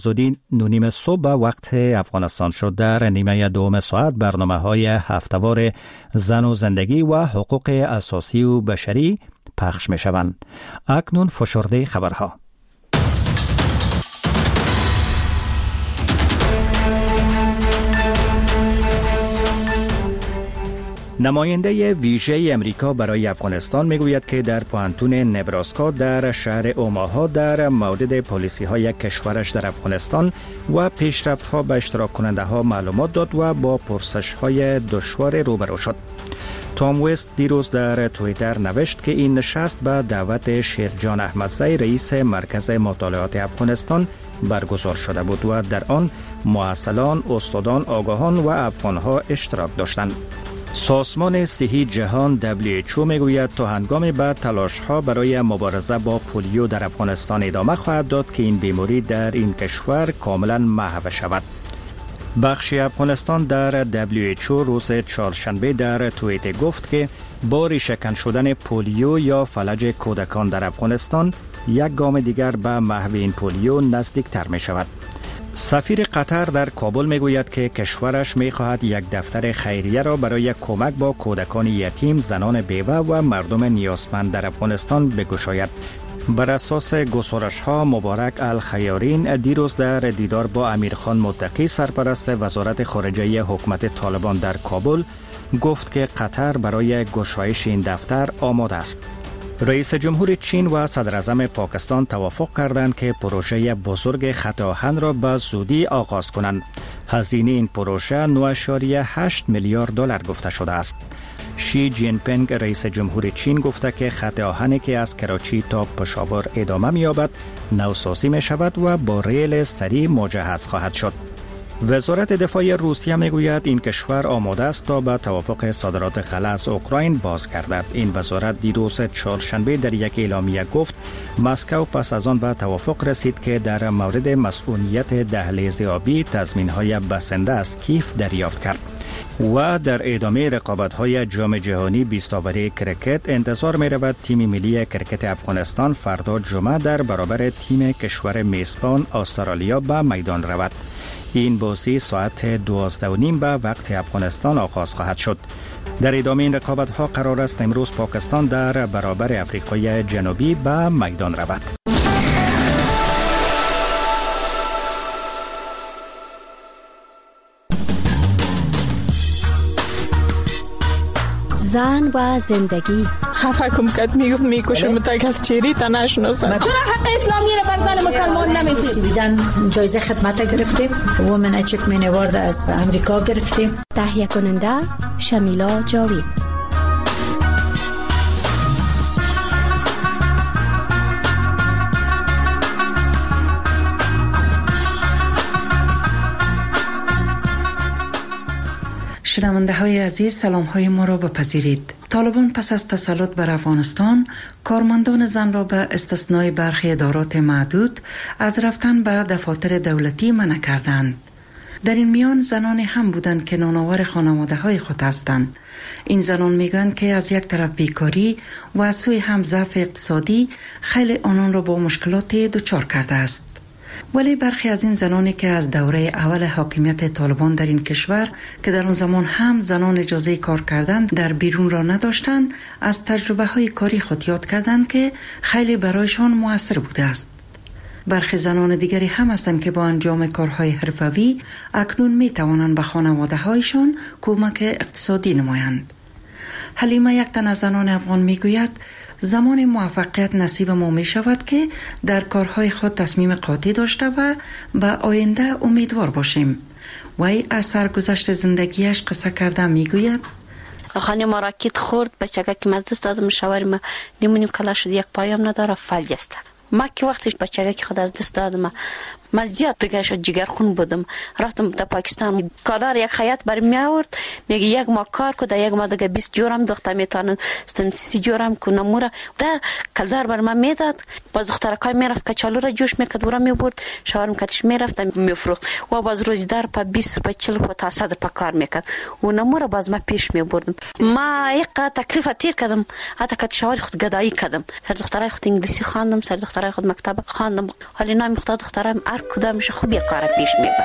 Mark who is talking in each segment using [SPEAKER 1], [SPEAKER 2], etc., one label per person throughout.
[SPEAKER 1] زودی 9:30 صبح وقت افغانستان شد. در نیمه دوم ساعت برنامه‌های هفته‌وار زن و زندگی و حقوق اساسی و بشری پخش می‌شوند. اکنون فشرده خبرها. نماینده ویژه امریکا برای افغانستان میگوید که در پوهنتون نبراسکا در شهر اوماها در مورد پالیسی های کشورش در افغانستان و پیشرفت ها به اشتراک کننده ها معلومات داد و با پرسش های دشوار روبرو شد. تام وست دیروز در توییتر نوشت که این نشست به دعوت شیرجان احمدزی رئیس مرکز مطالعات افغانستان برگزار شده بود و در آن مؤصلان، استادان، آگاهان و افغانها اشتراک داشتند. سازمان صحی جهان WHO میگوید تا هنگام بعد تلاش‌ها برای مبارزه با پولیو در افغانستان ادامه خواهد داد که این بیماری در این کشور کاملا محو شود. بخش افغانستان در WHO روز چهارشنبه در توییتر گفت که با ریشه‌کن شدن پولیو یا فلج کودکان در افغانستان یک گام دیگر به محو این پولیو نزدیکتر می شود. سفیر قطر در کابل میگوید که کشورش میخواهد یک دفتر خیریه را برای کمک با کودکان یتیم، زنان بیوه و مردم نیازمند در افغانستان بگشاید. بر اساس گزارش‌ها مبارک الخیارین دیروز در دیدار با امیرخان متقی سرپرست وزارت خارجه حکومت طالبان در کابل گفت که قطر برای گشایش این دفتر آماده است. رئیس جمهور چین و صدر اعظم پاکستان توافق کردند که پروژه بزرگ خط آهن را به زودی آغاز کنند. هزینه این پروژه 9.8 میلیارد دلار گفته شده است. شی جین پینگ رئیس جمهور چین گفته که خط آهنی که از کراچی تا پشاور ادامه می‌یابد نوسازی می‌شود و با ریل سریع مجهز خواهد شد. وزارت دفاع روسیه میگوید این کشور آماده است تا به توافق صادرات غله از اوکراین بازگردد. این وزارت دیروز چهارشنبه در یک اعلامیه گفت مسکو پس از آن به توافق رسید که در مورد مسئولیت دهلیز آبی تضمین‌های بسنده از کیف دریافت کرد. و در ادامه رقابت‌های جام جهانی 20 اوری کرکت انتظار می‌رود تیم ملی کرکت افغانستان فردا جمعه در برابر تیم کشور میزبان استرالیا به میدان رود. این بازی ساعت 12:30 به وقت افغانستان آغاز خواهد شد. در ادامه این رقابت‌ها قرار است امروز پاکستان در برابر افریقای جنوبی به میدان رود.
[SPEAKER 2] زن و زندگی.
[SPEAKER 3] خفه کم کد میکشم تا کس چیری تا نشناسم. چرا حق اسلامی رو بر زن مسلمان نمیدید؟
[SPEAKER 4] بیدن جایزه خدمت گرفتیم. وومن اچیومنت اوارد از امریکا گرفتیم.
[SPEAKER 2] تهیه کننده شمیلا جاوید.
[SPEAKER 5] شنونده های عزیز، سلام های ما را بپذیرید. طالبان پس از تسلط بر افغانستان کارمندان زن را به استثنای برخی ادارات معدود از رفتن به دفاتر دولتی منع کردند. در این میان زنانی هم بودند که نانآور خانواده های خود هستند. این زنان میگویند که از یک طرف بیکاری و از سوی هم ضعف اقتصادی خیلی آنان را با مشکلات دچار کرده است. ولی برخی از این زنانی که از دوره اول حاکمیت طالبان در این کشور که در آن زمان هم زنان اجازه کار کردن در بیرون را نداشتند، از تجربه های کاری خود یاد کردند که خیلی برایشان مؤثر بوده است. برخی زنان دیگری هم هستند که با انجام کارهای حرفوی اکنون می توانند به خانواده هایشان کمک اقتصادی نمایند. حلیمه، یک تن از زنان افغان، می گوید زمان موفقیت نصیب ما می شود که در کارهای خود تصمیم قاطع داشته و به آینده امیدوار باشیم. وی از سرگذشت زندگیش قصه کرده می گوید
[SPEAKER 6] خانم راکت خورد، بچگاه که مزدست دادم شوارم نیمونیم کلا شد، یک پایم نداره، فلج است. ما که وقتش بچگاه که خود از دست دادم مزیاد دیگه شد، جگرخون بودم. رفتم در پاکستان، کادر یک خیاط برام می آورد، میگه یک ماه کار کو، یک ماه دیگه 20 جورم دختر میتونن 30 جورم کو نموره ده کلدار بر من میداد. باز دخترکای میرفت کچالو را جوش میکرد ورا میبرد، شوارم کاتش میرفت میفروخت و باز روزدار په 20 په 40 په 100 په کار میکرد و نموره باز ما پیش میبردم. ما یک تکلیف تیر کردم، حتی که شوار خود گدایی کردم. سر دخترای خود انگلیسی خواندم، سر دخترای خود مکتب خواندم. حالا نام خود دخترم هر کدامش خوب یک کار پیش میبره.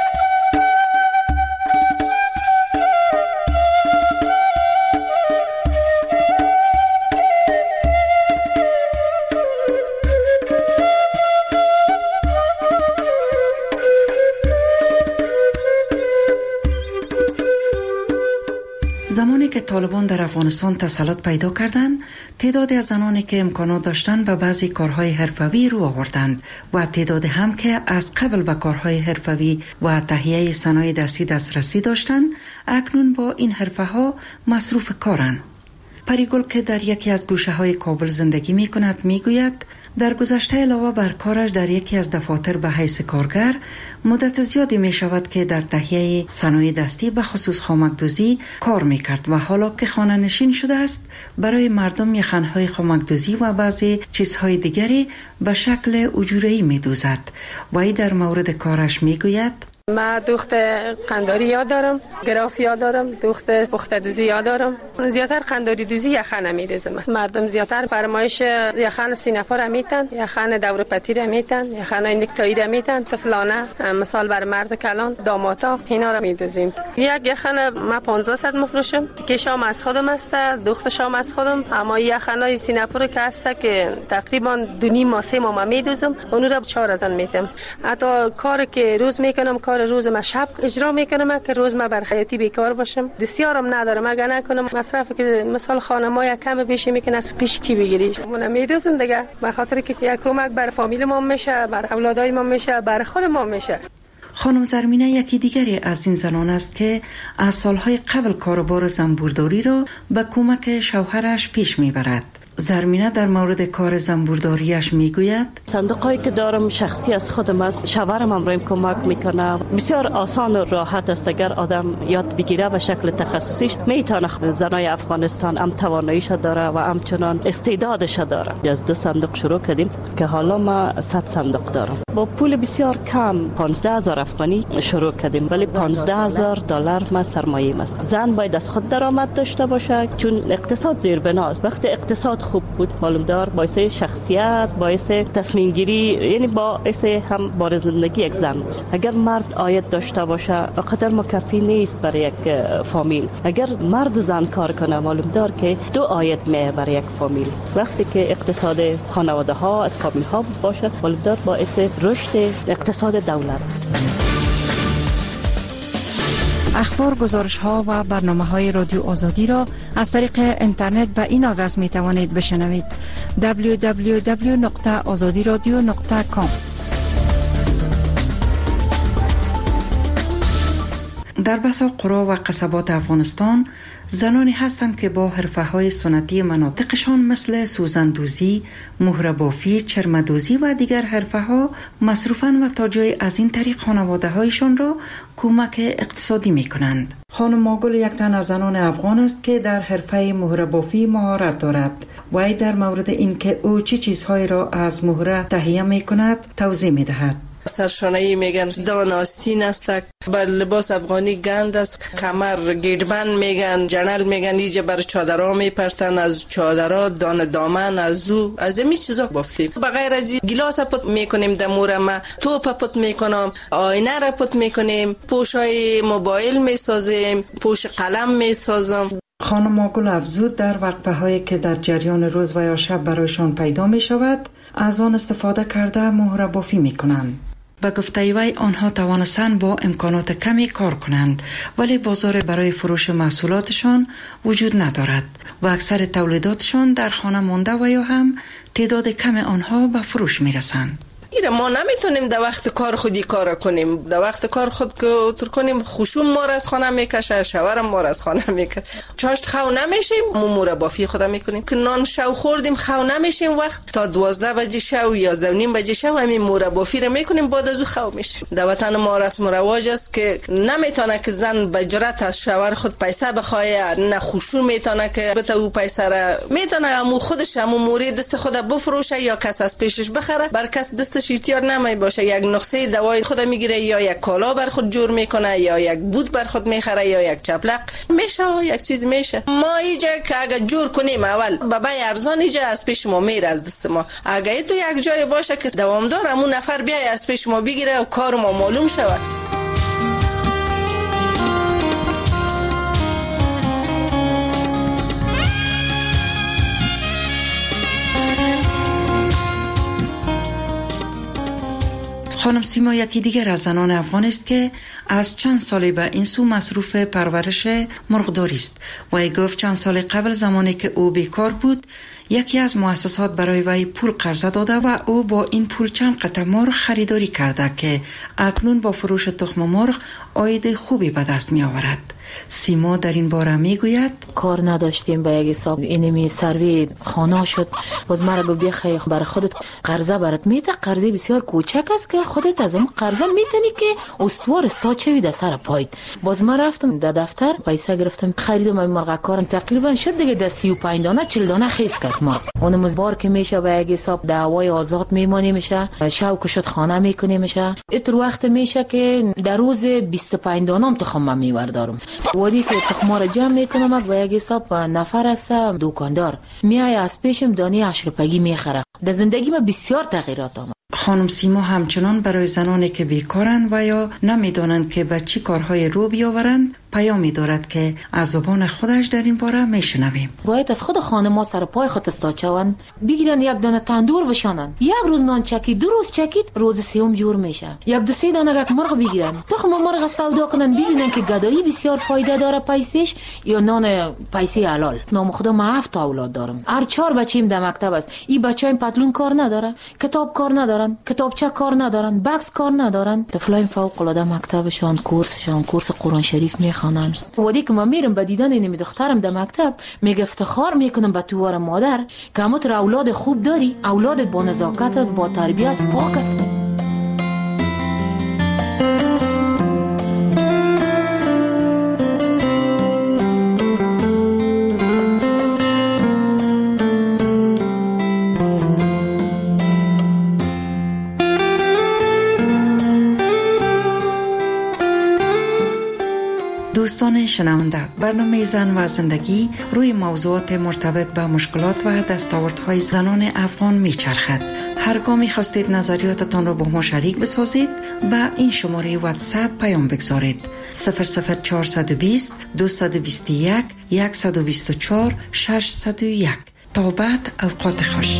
[SPEAKER 5] زمانی که طالبان در افغانستان تسلط پیدا کردند، تعدادی از زنانی که امکانات داشتند به بعضی کارهای حرفه‌ای رو آوردند و تعدادی هم که از قبل به کارهای حرفه‌ای و تهیه صنایع دستی دسترسی داشتند، اکنون با این حرفه‌ها مصروف کارند. پریگل که در یکی از گوشه‌های کابل زندگی می‌کند می‌گوید در گذشته علاوه بر کارش در یکی از دفاتر به حیث کارگر، مدت زیادی می شود که در تهیه صنایع دستی به خصوص خامک‌دوزی کار می کرد و حالا که خانه نشین شده است برای مردم یخنهای خامک‌دوزی و بعضی چیزهای دیگری به شکل اجوره‌ای می دوزد. و ای در مورد کارش می گوید
[SPEAKER 7] ما دوخت قنداری یاد دارم، گراف یاد دارم، دوخت پخته دوزی یاد دارم. زیاتر قنداری دوزی یخن میدوزم. مردم زیاتر فرمایش یخن سینه‌پا را میتن، یخن دور پتی را میتن، یخن نکتایی را میتن، طفلانه مثال بر مرد کلان، داماتا اینا را میدوزیم. یک یخن ما 1500 مفروشم که شام از خودم است، دوخت شام از خودم، اما یخنای سینه‌پا که هست که تقریبا 2.5 ماه 3 ماه میدوزم، اون را 4000 میتم. حتی کاری که روز میکنم روز ما شب اجرا میکنم که روز ما بر حیاتی بیکار باشم، دستیارم ندارم، اگه نکنم مصرف که مثال خانه ما یک کم بیشی میکنه از پیش کی بگیری. من میدوزم دیگه به خاطر که یک کمک بر فامیل ما میشه، بر اولادای ما میشه، بر خود ما میشه.
[SPEAKER 5] خانم زرمینه یکی دیگری از این زنان است که از سالهای قبل کاروبار زنبورداری را به کمک شوهرش پیش میبرد. زرمینه در مورد کار زنبورداریش میگوید
[SPEAKER 6] صندوقایی که دارم شخصی از خودم است، شوهرم هم رایم کمک میکنه. بسیار آسان و راحت است اگر آدم یاد بگیره به شکل تخصصیش میتونه. زنای افغانستان هم تواناییش داره و همچنان استعدادش داره. از 2 صندوق شروع کردیم که حالا ما 100 صندوق دارم. با پول بسیار کم 15000 افغانی شروع کردیم، ولی $15000 ما سرمایه است. زن باید از خود درآمد داشته باشه چون اقتصاد زیربناست. وقتی اقتصاد خوب بود معلوم دار باعث شخصیت، باعث تصمیم گیری، یعنی باعث هم بار زندگی یک زن باشه. اگر مرد عاید داشته باشه قدر مکفی نیست برای یک فامیل. اگر مرد و زن کار کنه معلوم دار که 2 عاید میه برای یک فامیل. وقتی که اقتصاد خانواده ها از فامیل ها باشه معلوم دار باعث رشد اقتصاد دولت.
[SPEAKER 8] اخبار، گزارش ها و برنامه های رادیو آزادی را از طریق اینترنت به این آدرس می توانید بشنوید: www.azadiradio.com.
[SPEAKER 5] در بسا قرا و قصبات افغانستان زنانی هستند که با حرفه‌های سنتی مناطقشان مثل سوزندوزی، مهره‌بافی، چرمدوزی و دیگر حرفه‌ها مصروفند و تا جای از این طریق خانواده‌هایشان را کمک اقتصادی می‌کنند. خانم ماگل یک تن از زنان افغان است که در حرفه مهره‌بافی مهارت دارد و ای در مورد اینکه او چه چیزهایی را از مهره تهیه می‌کند توضیح می‌دهد.
[SPEAKER 9] سرشانه‌ای میگن، دان آستین است، بر لباس افغانی گند است، کمر گیربند میگن، جنل میگن، اینجا بر چادرها میپرسن، از چادرها دان دامن از این چیزا بافتیم. بغیر از این گلاس پت میکنیم دموره، ما توپ پت میکنم، آینه را پت میکنیم، پوشای موبایل میسازیم، پوش قلم میسازم.
[SPEAKER 5] خانم ماگل افزود در وقفه هایی که در جریان روز و یا شب برایشان پیدا می شود از آن استفاده کرده مهره بافی می کنند. به گفته وی آنها توانستند با امکانات کمی کار کنند ولی بازار برای فروش محصولاتشان وجود ندارد و اکثر تولیداتشان در خانه مانده و یا هم تعداد کم آنها به فروش می رسند.
[SPEAKER 9] ما نمیتونیم در وقت کار خودی کار کنیم. در وقت کار خود که کنیم خوشون ما را از خانه میکشه، شوهرم ما را از خانه میکشه. چاشت خو نمیشیم، مهره بافی خود میکنیم که نان شو خوردیم خو نمیشیم، وقت تا 12 بجه شو 11:30 بجه شو همین مهره بافی را میکنیم، بعد از خو میشیم. در وطن ما رسم و رواج است که نمیتونه که زن به جرأت از شوهر خود پیسه بخواه، نه خوشون میتونه که بته او پیسه را میتونه همو خودش همو موری دست خود بفروشه یا کس از پیشش بخره، بر کس دستش خودش احتیاط نمی باشه، یک نسخه دوای خود میگیره یا یک کالا بر خود جور میکنه یا یک بود بر خود میخره یا یک چپلق میشه یک چیز میشه. ما اینجا که اگه جور کنیم اول بابا ارزان اینجا از پیش ما میره از دست ما. اگه تو یک جای باشه که دوامدار همون نفر بیای از پیش ما بگیره و کار ما معلوم شود.
[SPEAKER 5] خانم سیما یکی دیگر از زنان افغان است که از چند سال به این سو مصروف پرورش مرغداری است و ای گفت چند سال قبل زمانی که او بیکار بود یکی از مؤسسات برای وی پول قرضه داده و او با این پول چند قطع مرغ خریداری کرده که اکنون با فروش تخم مرغ عاید خوبی به دست می آورد. سیما در این باره می گوید
[SPEAKER 10] کار نداشتیم به یک حساب اینمی سروی خانه شد. باز مرا گفت بیا برای خودت قرضه برات میده، قرضه بسیار کوچک است که خودت از اون قرضه میتونی که استوار استاد چوی در سر پای. باز ما رفتم در دفتر پیسه گرفتم خریدم این مرغ کارم تقریبا شد دیگه در 35 دانه 40 دانه خیس کرد مرغ. اون مزبار که میشه به یک حساب دعوای آزاد میمونی میشه، شوق شد خانه میکنی میشه. اتر وقت میشه که در روز 25 دانه تخم میوردارم. ودی که تخم را جمع میکنم و یک حساب نفر است دکاندار میای از پیشم دانه 10 روپیه میخره. در زندگی ما بسیار تغییرات آمد.
[SPEAKER 5] خانم سیما همچنان برای زنانی که بیکارند و یا نمیدانند که به چی کارهای رو بیاورند پیامی دارد که از زبان خودش در این باره میشنویم.
[SPEAKER 10] باید از خود خانم‌ها سر پای خود استاد شوند، بگیرن یک دانه تندور بشانن، یک روز نان چکید، 2 روز چکید، روز سوم جور میشه. یک 2-3 دانه مرغ بگیرن، تخم مرغ سودا کنن، ببینن که گدایی بسیار فایده داره پیسش یا نان پیسه حلال. نام خدا ما 7 اولاد دارم، هر 4 بچه‌ام در مکتب است. این بچه‌ام پتلون کار نداره، کتاب کار ندارن، کتابچه کار ندارن، بکس کار ندارن. طفلای فوق العاده مکتبشان کورس قرآن شریف میخوانن. ودی که ما میرم به دیدن این دخترم در مکتب میگه افتخار میکنم به توار مادر که همت اولاد خوب داری، اولادت با نزاکت است، با تربیت است، پاک است.
[SPEAKER 5] دوستان شنونده، برنامه زن و زندگی روی موضوعات مرتبط به مشکلات و دستاوردهای زنان افغان میچرخد. هرگاه خواستید نظریاتتان را با ما شریک بسازید به این شماره واتساپ پیام بگذارید 00420 221 124 601. تا بعد اوقات خوش.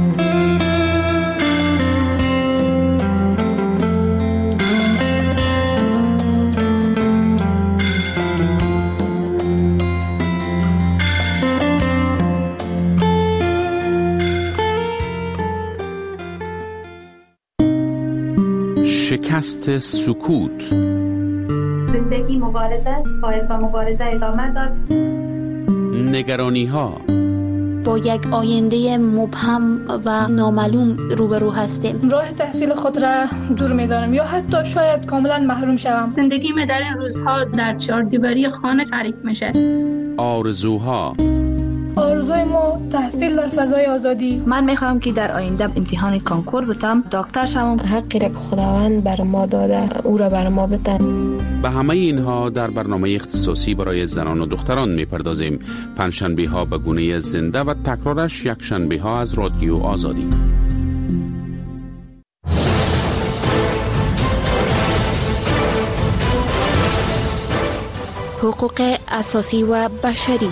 [SPEAKER 11] شکست سکوت.
[SPEAKER 12] زندگی مبارزه، باید با مبارزه ادامه داد.
[SPEAKER 11] نگرانی ها.
[SPEAKER 13] با یک آینده مبهم و نامعلوم روبرو هستیم.
[SPEAKER 14] راه تحصیل خود را دور می‌دارم یا حتی شاید کاملا محروم شوم.
[SPEAKER 15] زندگی من در این روزها در 4 دیواری خانه تعریف میشه.
[SPEAKER 11] آرزوها.
[SPEAKER 14] آرزوی ما تحصیل در فضای آزادی.
[SPEAKER 16] من میخوام که در آینده امتحان کنکور بتم، دکتر شوم.
[SPEAKER 17] حقی را که خداوند بر ما داده او را بر ما بده.
[SPEAKER 11] به همه اینها در برنامه اختصاصی برای زنان و دختران میپردازیم. پنجشنبه ها به گونه زنده و تکرارش یک شنبه ها از رادیو آزادی.
[SPEAKER 2] حقوق اساسی و بشری.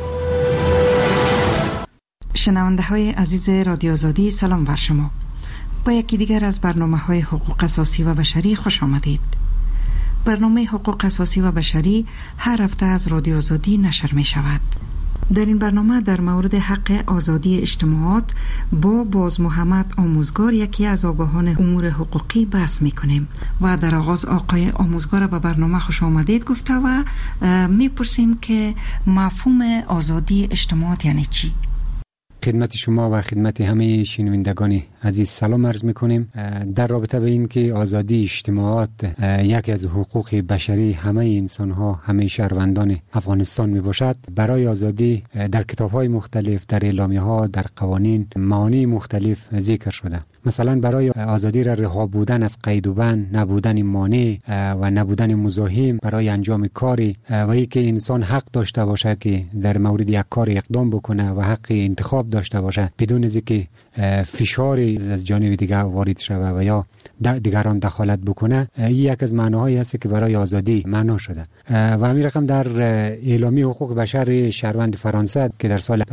[SPEAKER 5] شنونده های عزیز رادیو آزادی، سلام بر شما. با یکی دیگر از برنامه های حقوق اساسی و بشری خوش آمدید. برنامه حقوق اساسی و بشری هر هفته از رادیو آزادی نشر می شود. در این برنامه در مورد حق آزادی اجتماعات با باز محمد آموزگار، یکی از آگاهان امور حقوقی، بحث می کنیم و در آغاز آقای آموزگار به برنامه خوش آمدید گفته و می پرسیم که مفهوم آزادی اجتماعات یعنی چی؟
[SPEAKER 18] خدمت شما و خدمت همه شنوندگان عزیز سلام عرض میکنیم. در رابطه به این که آزادی اجتماعات یکی از حقوق بشری همه انسان ها، همه شهروندان افغانستان می باشد، برای آزادی در کتاب های مختلف، در اعلامیه ها، در قوانین معانی مختلف ذکر شده. مثلا برای آزادی را رها بودن از قید و بند، نبودن مانع و نبودن مزاحم برای انجام کاری و اینکه انسان حق داشته باشه که در مورد یک کار اقدام بکنه و حق انتخاب داشته باشه بدون از اینکه فشاری از جانب دیگر وارد شود و یا دیگران دخالت بکنه. این یک از معناهایی است که برای آزادی معنا شده و همین رقم در اعلامیه حقوق بشر شهروند فرانسه که در سال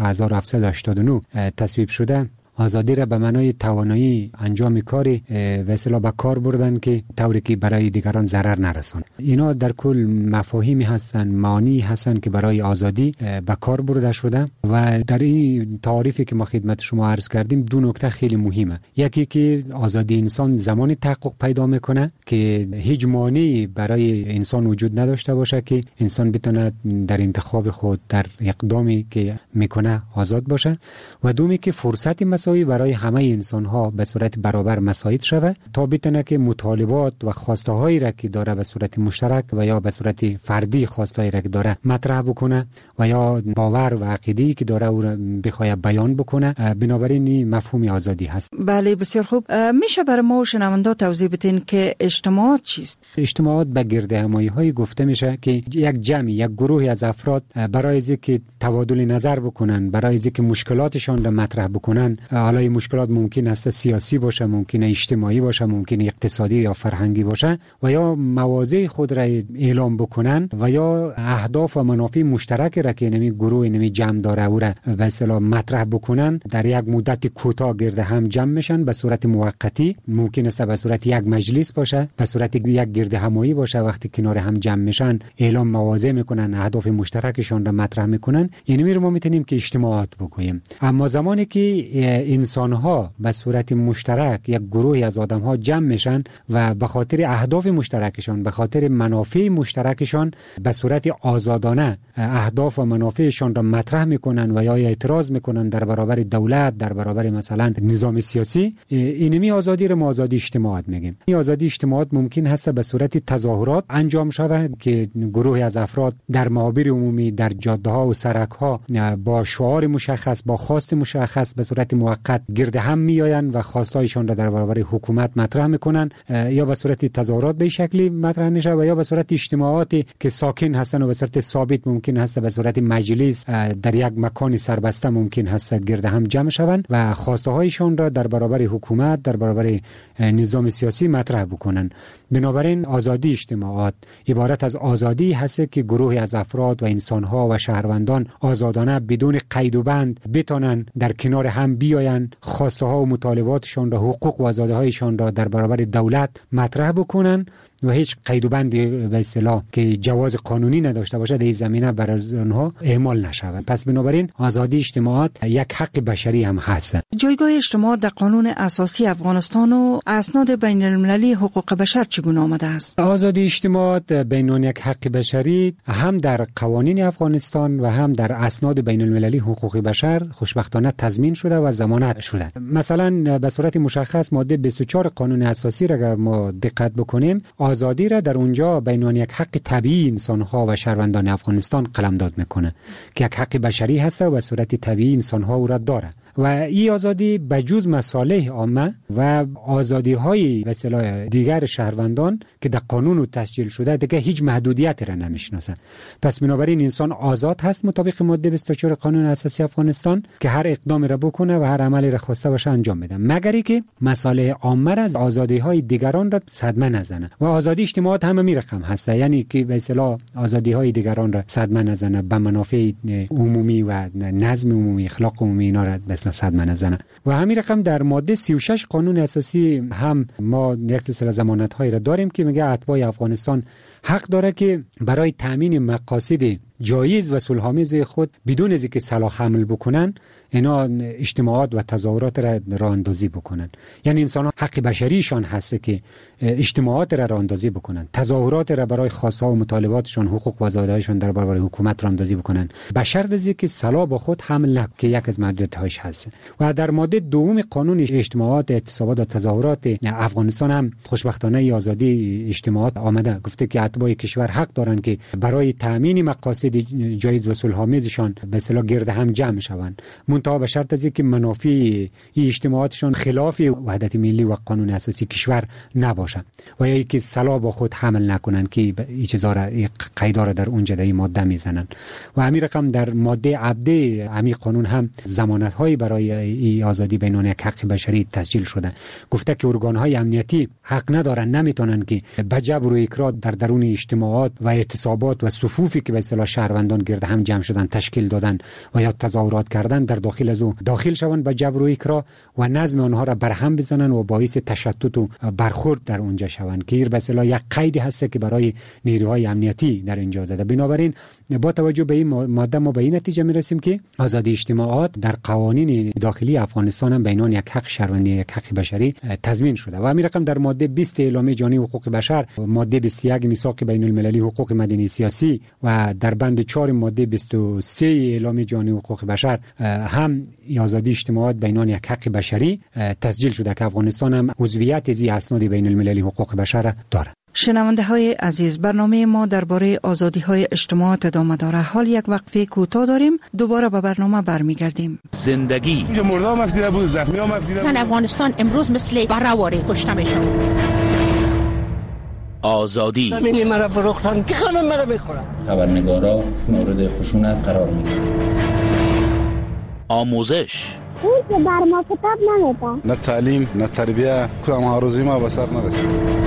[SPEAKER 18] 1789 تصویب شده، آزادی را به معنای توانایی انجام کاری و اصطلاح به کار بردن که طوری که برای دیگران ضرر نرسونه. اینا در کل مفاهیمی هستن، معانی هستن که برای آزادی به کار برده شده و در این تعریفی که ما خدمت شما عرض کردیم دو نکته خیلی مهمه. یکی که آزادی انسان زمانی تحقق پیدا میکنه که هیچ مانعی برای انسان وجود نداشته باشه که انسان بتونه در انتخاب خود، در اقدامی که میکنه آزاد باشه، و دومی که فرصتی مساوی برای همه انسان ها به صورت برابر مساعد شود تا بتونه که مطالبات و خواسته هایی را که داره به صورت مشترک و یا به صورت فردی خواسته هایی را که داره مطرح بکنه و یا باور و عقیده‌ای که داره او را بخواد بیان بکنه. بنابراین این مفهوم آزادی هست.
[SPEAKER 5] بله، بسیار خوب. میشه برای ما و شنوندا توضیح بدین که اجتماعات چیست؟
[SPEAKER 18] اجتماعات به گرد همایی های گفته میشه که یک جمعی، یک گروهی از افراد برای اینکه تبادل نظر بکنن، برای اینکه مشکلاتشان را مطرح بکنن. حالا این مشکلات ممکن است سیاسی باشه، ممکن اجتماعی باشه، ممکن اقتصادی یا فرهنگی باشه و یا مواضع خود را اعلام بکنن و یا اهداف و منافع مشترک را که نمی گروه نمی جمع داره او را به اصطلاح مطرح بکنن. در یک مدت کوتاه گرد هم جمع میشن به صورت موقتی، ممکن است به صورت یک مجلس باشه، به صورت یک گرد همایی باشه. وقتی کنار هم جمع میشن اعلام مواضع میکنن، اهداف مشترکشان را مطرح میکنن. یعنی ما میتونیم که اجتماعات بگوییم. اما زمانی که انسان ها به صورت مشترک، یک گروهی از آدم ها جمع میشن و به خاطر اهداف مشترکشان، به خاطر منافع مشترکشان به صورت آزادانه اهداف و منافعشان را مطرح میکنن و یا اعتراض میکنن در برابر دولت، در برابر مثلا نظام سیاسی، اینمی آزادی را ما آزادی اجتماعات میگیم. این آزادی اجتماعات ممکن هست به صورت تظاهرات انجام شود که گروهی از افراد در محاور عمومی، در جاده ها و سرک ها با شعار مشخص، با خواست مشخص به صورت موقت گرد هم میآیند و خواستایشان را در برابر حکومت مطرح میکنن، یا به صورت تظاهرات به شکلی مطرح میشه و یا به صورت اجتماعاتی که ساکن هستن و به صورت ثابت ممکن هست به صورت مجلس در یک مکان سربسته ممکن هست گرد هم جمع شوند و خواسته هایشان را در برابر حکومت، در برابر نظام سیاسی مطرح بکنن. بنابراین آزادی اجتماعات عبارت از آزادی هست که گروهی از افراد و انسان ها و شهروندان آزادانه بدون قید و بند بتونن در کنار هم بیایند، خواسته ها و مطالباتشان را، حقوق و آزادی هایشان را در برابر دولت مطرح بکنن و هیچ قید و بندی به اصطلاح که جواز قانونی نداشته باشه در این زمینه برای آنها اعمال نشود. پس بنابراین آزادی اجتماعات یک حق بشری هم هست.
[SPEAKER 5] جایگاه اجتماعات در قانون اساسی افغانستان و اسناد بین المللی حقوق بشر چگونه آمده است؟
[SPEAKER 18] آزادی اجتماعات بین یک حق بشری هم در قوانین افغانستان و هم در اسناد بین المللی حقوق بشر خوشبختانه تضمین شده و ضمانت شده. مثلا به صورت مشخص ماده 24 قانون اساسی را اگر ما دقت بکنیم، آزادی را در اونجا بین یک حق طبیعی انسان‌ها و شهروندان افغانستان قلمداد میکنه که یک حق بشری هست و به صورت طبیعی انسان‌ها او را داره و این آزادی بجز مصالح عامه و آزادی‌های به اصطلاح دیگر شهروندان که در قانون تسجیل شده دیگه هیچ محدودیت را نمیشناسه. پس بنابراین انسان آزاد هست مطابق ماده 24 قانون اساسی افغانستان که هر اقدامی را بکنه و هر عملی را خواسته باشه انجام بده، مگر اینکه مصالح عامه را از آزادی‌های دیگران را صدمه نزنه. و آزادی اجتماعات هم می رقم هست، یعنی که به اصطلاح آزادی‌های دیگران را صدمه نزنه، به منافع عمومی و نظم عمومی، اخلاق عمومی اینا را به اصطلاح صدمه نزنه. و همین رقم در ماده 36 قانون اساسی هم ما یک سلسله ضمانت‌هایی را داریم که میگه اتباع افغانستان حق داره که برای تامین مقاصد جایز و صلح‌آمیز خود بدون از اینکه سلاح حمل بکنن اینا اجتماعات و تظاهرات را راه اندازی بکنن. یعنی انسان حق بشریشان هست که اجتماعات را راه اندازی بکنن، تظاهرات را برای خواست‌ها و مطالباتشان، حقوق و آزادی‌هاشون در برابر حکومت راه اندازی بکنن، به شرط از اینکه سلاح با خود حمل نکنند که یک از محدودیت‌هاش هست. و در ماده دوم قانون اجتماعات، اعتصابات و تظاهرات افغانستان هم خوشبختانه آزادی اجتماعات آمده، گفته که اتباع کشور حق دارند که برای تامین مقاصد جایز و صلح‌آمیزشان به اصطلاح گرد هم جمع شوند، منتها به شرط از اینکه منافع این اجتماعاتشان خلاف وحدت ملی و قانون اساسی کشور نباشد و یا اینکه سلاح با خود حمل نکنند که این چیزا را قیدا را در اونجا در این ماده میزنند. و همین رقم در ماده عبده همین قانون هم ضمانت‌های برای این آزادی بین‌المللی یک حق بشری تسجیل شده. گفته که ارگان‌های امنیتی حق ندارند، نمیتونن که به جبر و اکراه در درون اجتماعات و اعتصابات و صفوفی که به اصطلاح شهروندان گرد هم جمع شدن تشکیل دادن و یا تظاهرات کردن در داخل از او داخل شوند به جبر و اکراه و نظم آنها را برهم بزنن و باعث تشتت و برخورد در اونجا شوند که به اصطلاح یک قیدی هست که برای نیروهای امنیتی در اینجا زده. بنابراین با توجه به این ماده ما به این نتیجه میرسیم که آزادی اجتماعات در قوانین داخلی افغانستان هم بینان یک حق شهروندی، یک حق بشری تضمین شده. و همین رقم در ماده 20 اعلامیه جهانی حقوق بشر، ماده 21 میثاق بین المللی حقوق مدنی سیاسی و در بند 4 ماده 23 اعلامیه جهانی حقوق بشر هم آزادی اجتماعات بینان یک حق بشری تسجیل شده که افغانستان هم عضویت از اسناد بین المللی حقوق بشر دارد.
[SPEAKER 5] شنونده های عزیز، برنامه ما درباره آزادی های اجتماعات ادامه داره. حال یک وقفه کوتاه داریم، دوباره به برنامه برمیگردیم.
[SPEAKER 19] زندگی
[SPEAKER 20] اینجا مردم مفیده بود، زخمی ها مفیده بود.
[SPEAKER 21] زن افغانستان امروز مثل برآواره کشته میشه.
[SPEAKER 19] آزادی
[SPEAKER 22] زمین مرا فروختن که خانم مرا میخورن.
[SPEAKER 23] خبرنگارا مورد خشونت قرار میگیرن.
[SPEAKER 19] آموزش
[SPEAKER 24] اون که بر ما کتاب نمیدن،
[SPEAKER 20] نه تعلیم نه تربیه، کدام هاروزی ما به سر نرسید.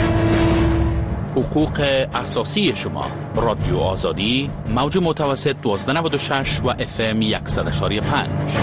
[SPEAKER 19] حقوق اساسی شما. رادیو آزادی، موج متوسط 1296 و FM 100.5.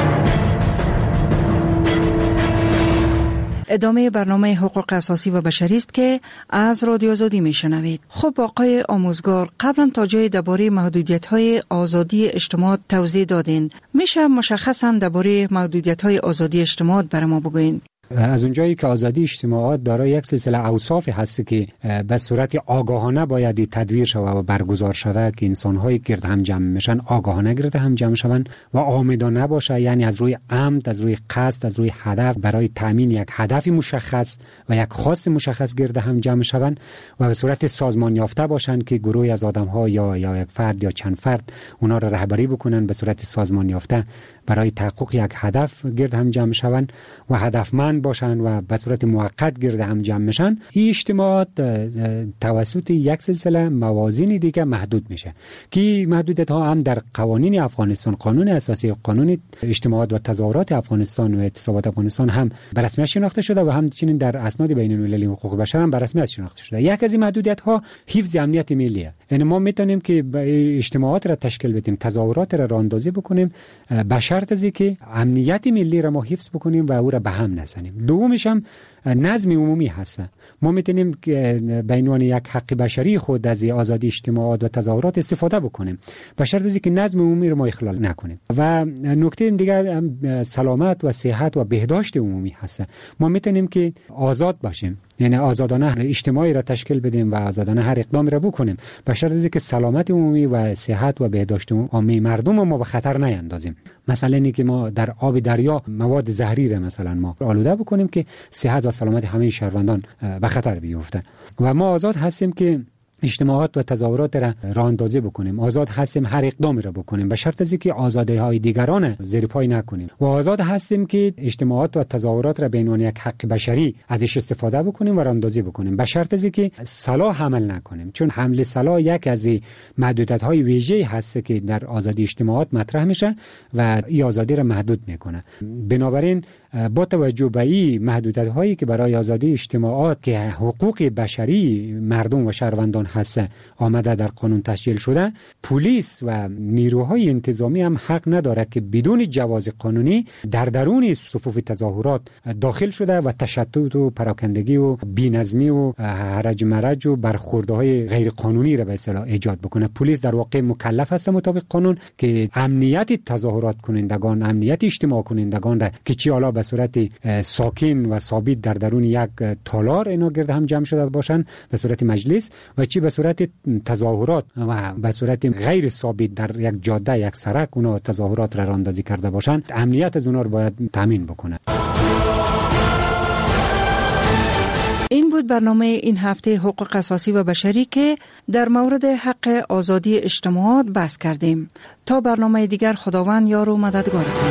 [SPEAKER 5] ادامه برنامه حقوق اساسی و بشری است که از رادیو آزادی میشنوید. خب آقای آموزگار، قبلا تا جای درباره محدودیت‌های آزادی اجتماعات توضیح دادین. میشه مشخصاً درباره محدودیت‌های آزادی اجتماعات برای ما بگوین؟
[SPEAKER 18] از اونجایی که آزادی اجتماعات دارای یک سلسله اوصاف هست که به صورت آگاهانه باید تدویر شود و برگزار شود که انسان‌های گرد هم جمع میشن آگاهانه گرد هم جمع شوند و عامدانه باشه، یعنی از روی عمد، از روی قصد، از روی هدف برای تامین یک هدف مشخص و یک خواست مشخص گرد هم جمع شوند و به صورت سازمان یافته باشند که گروهی از آدم‌ها یا یک فرد یا چند فرد اونا را رهبری بکنن به صورت سازمان یافته برای تحقق یک هدف گرد هم جمع شوند و هدفمند باشند و به صورت موقت گرد هم جمع میشن. این اجتماعات توسط یک سلسله موازین دیگه محدود میشه که محدودیت ها هم در قوانین افغانستان، قانون اساسی، قانون اجتماعات و تظاهرات افغانستان و اعتصابات افغانستان هم به رسمیت شناخته شده و همچنین در اسناد بین المللی حقوق بشر هم به رسمیت شناخته شده. یک از این محدودیت ها حفظ امنیت ملیه. یعنی ما میتونیم که اجتماعات را تشکیل بدیم، تظاهرات را راه اندازی بکنیم به شرط از اینکه امنیت ملی را ما حفظ بکنیم و او را به هم نزنیم. دومش هم نظم عمومی هست. ما میتونیم به عنوان یک حق بشری خود از آزادی اجتماعات و تظاهرات استفاده بکنیم به شرط از اینکه نظم عمومی رو ما اخلال نکنیم. و نکته دیگر سلامت و صحت و بهداشت عمومی هست. ما میتونیم که آزاد باشیم، یعنی آزادانه اجتماعی را تشکیل بدیم و آزادانه هر اقدامی را بکنیم به شرط از اینکه سلامت عمومی و صحت و بهداشت عمومی مردم ما به خطر نیندازیم. مثلا اینکه ما در آب دریا مواد زهری را مثلا ما آلوده بکنیم که صحت و سلامت همه شهروندان به خطر بیفته. و ما آزاد هستیم که اجتماعات و تظاهرات را راه اندازی بکنیم، آزاد هستیم هر اقدامی را بکنیم به شرط از اینکه آزادی‌های دیگران زیر پای نکنیم و آزاد هستیم که اجتماعات و تظاهرات را به عنوان یک حق بشری ازش استفاده بکنیم و راه اندازی بکنیم به شرط از اینکه سلاح حمل نکنیم، چون حمل سلاح یک از محدودیت‌های ویژه‌ای هست که در آزادی اجتماعات مطرح میشه و این آزادی را محدود میکنه. بنابراین با توجه به این محدودیت هایی که برای آزادی اجتماعات که حقوق بشری مردم و شهروندان هست آمده در قانون تسجیل شده، پلیس و نیروهای انتظامی هم حق نداره که بدون جواز قانونی در درون صفوف تظاهرات داخل شده و تشتت و پراکندگی و بی‌نظمی و هرج مرج و برخوردهای غیر قانونی را به اصطلاح ایجاد بکنه. پلیس در واقع مکلف است مطابق قانون که امنیت تظاهرات کنندگان، امنیت اجتماع کنندگان را که چی حالا به صورت ساکن و ثابت در درون یک تالار اینا گرد هم جمع شده باشن به صورت مجلس و چی به صورت تظاهرات و به صورت غیر ثابت در یک جاده، یک سرک اونا تظاهرات را راندازی کرده باشن، امنیت از اونا رو باید تامین بکنه.
[SPEAKER 5] این بود برنامه این هفته حقوق اساسی و بشری که در مورد حق آزادی اجتماعات بحث کردیم. تا برنامه دیگر خداوند یار و مددگارتون.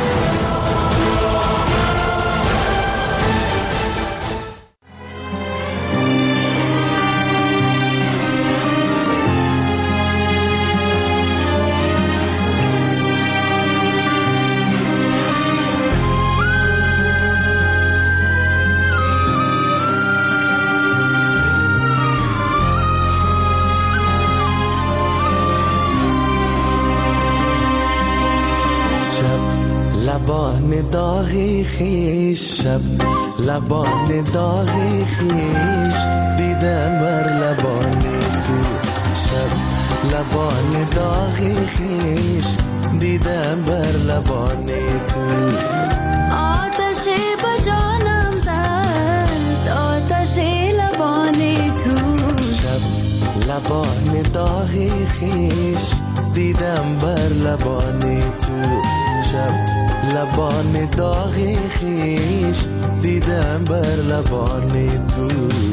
[SPEAKER 1] لبان داغی خیش، شب لبان داغی خیش دیدم بر لبان تو، شب لبان داغی خیش دیدم بر لبان تو.
[SPEAKER 3] آتش با جانم زد، آتش لبان تو،
[SPEAKER 1] شب لبان داغی خیش دیدم بر لبان تو، شب لبان داغی خیش دیدم بر لبان تو.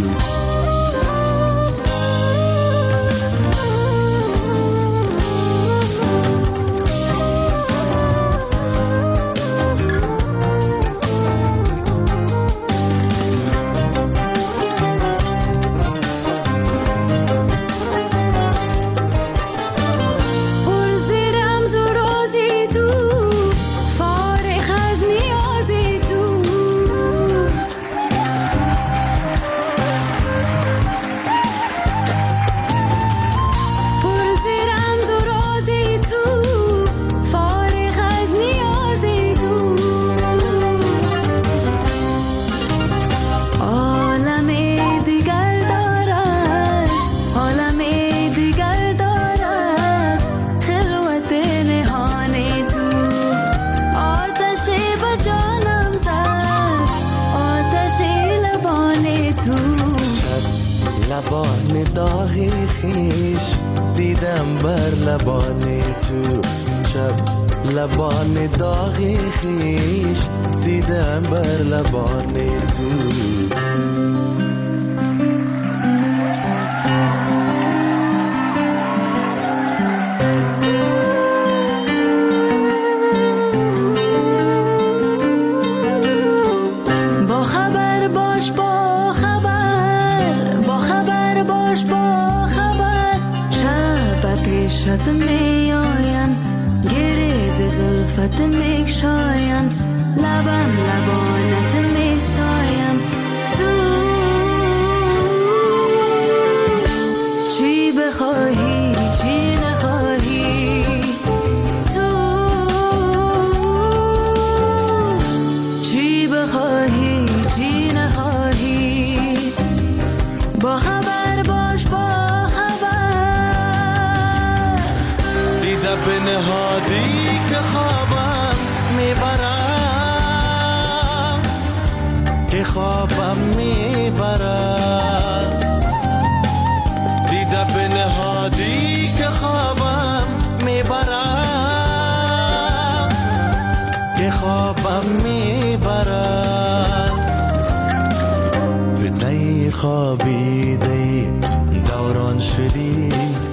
[SPEAKER 1] لبان داغی خیش دیدم بر لبان تو، شب لبان داغی خیش دیدم بر لبان تو.
[SPEAKER 3] شد می آیم گریز زلفت می شایم، لبم لبانت می سایم. تو چی بخواهی چی نخواهی، تو چی بخواهی چی نخواهی، با خبر باش با
[SPEAKER 1] به نهادی که خوابم میبرم، که خوابم میبرم، دیده به نهادی که خوابم میبرم، که خوابم میبرم. فتنه خوابیده دوران شدی،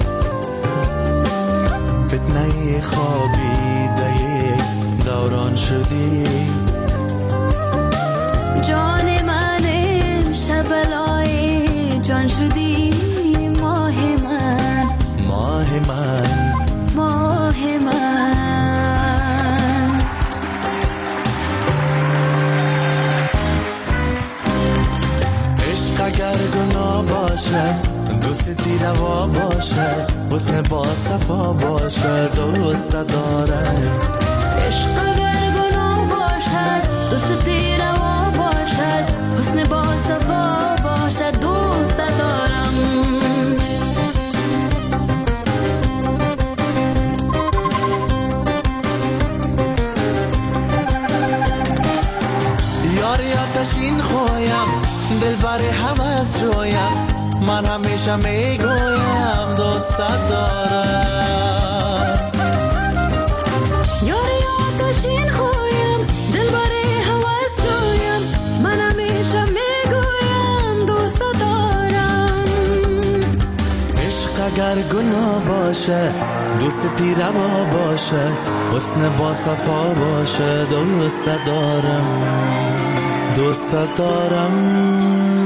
[SPEAKER 1] فتنه خوابیده دوران شدی.
[SPEAKER 3] جان من امشب لای جان شدی، ماه من
[SPEAKER 1] ماه من
[SPEAKER 3] ماه من.
[SPEAKER 1] روا باشه، حسن با صفا باشه، دوست دارم.
[SPEAKER 3] عشق اگر گناه باشد، دوستی روا باشد، حسن با صفا باشد، دوست دارم.
[SPEAKER 1] یاری آتشین خویم، دل بر حوض جویم، من همیشه میگویم دوست دارم.
[SPEAKER 3] یاری آتشین خویم، دل بر حوض جویم، من همیشه میگویم دوست دارم.
[SPEAKER 1] عشق اگر گناه باشه، دوستی روا باشه، حسن با صفا باشه، دوست دارم، دوست دارم.